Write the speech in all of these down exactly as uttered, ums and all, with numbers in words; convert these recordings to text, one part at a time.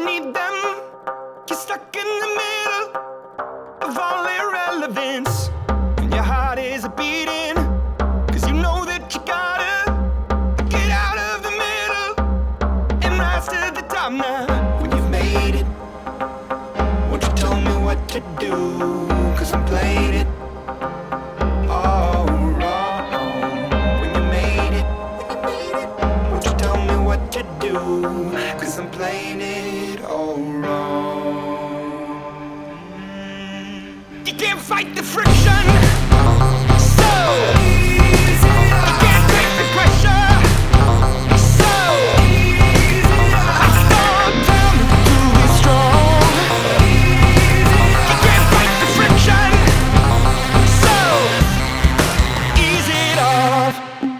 need them. You're stuck in the middle of all irrelevance, and your heart is a beating, cause you know that you gotta get out of the middle and rise to the top now. When you've made it, won't you tell me what to do, cause I'm playing it all wrong. When you made it, won't you tell me what to do, cause I'm playing it all wrong. You can't fight the friction, so you can't take the pressure, so I start down to be strong. You can't fight the friction, so ease it off.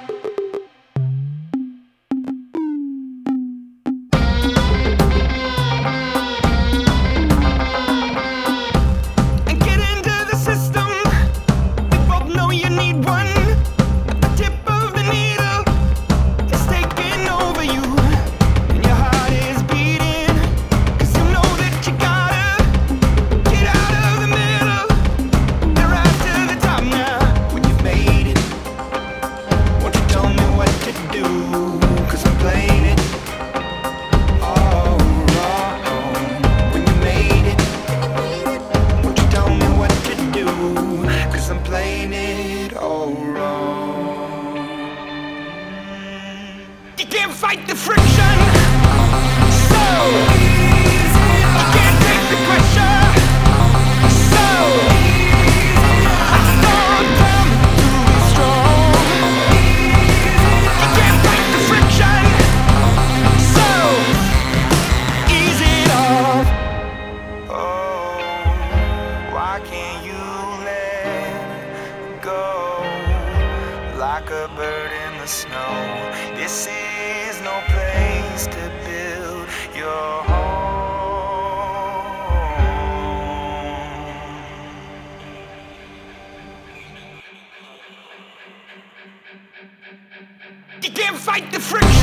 And get into the system. We both know you need one. At the tip of the needle, it's taking over you, and your heart is beating, cause you know that you gotta get out of the middle and rise to the top now. When you've made it, won't you tell me what to do, cause I'm playing it all wrong. When you made it, won't you tell me what to do, cause I'm playing it all wrong. You can't fight the friction, so you can't take the pressure, so I start down to be strong. You can't fight the friction, so ease it off. Oh, why can't you let go like a bird in the snow? This is no place to build your home. You can't fight the friction.